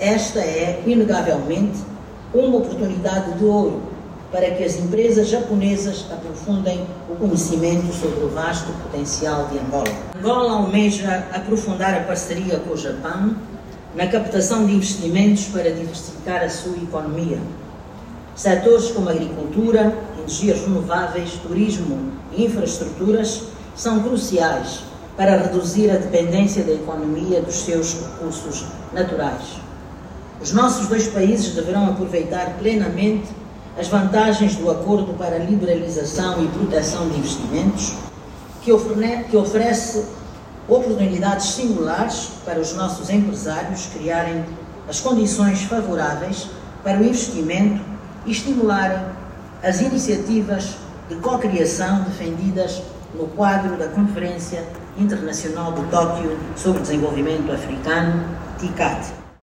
esta é, inegavelmente, uma oportunidade de ouro para que as empresas japonesas aprofundem o conhecimento sobre o vasto potencial de Angola. Angola almeja aprofundar a parceria com o Japão na captação de investimentos para diversificar a sua economia. Setores como agricultura, energias renováveis, turismo e infraestruturas são cruciais para reduzir a dependência da economia dos seus recursos naturais. Os nossos dois países deverão aproveitar plenamente as vantagens do Acordo para a Liberalização e Proteção de Investimentos, que oferece oportunidades singulares para os nossos empresários criarem as condições favoráveis para o investimento e estimularem as iniciativas de cocriação defendidas no quadro da Conferência Internacional de Tóquio sobre Desenvolvimento Africano, TICAD.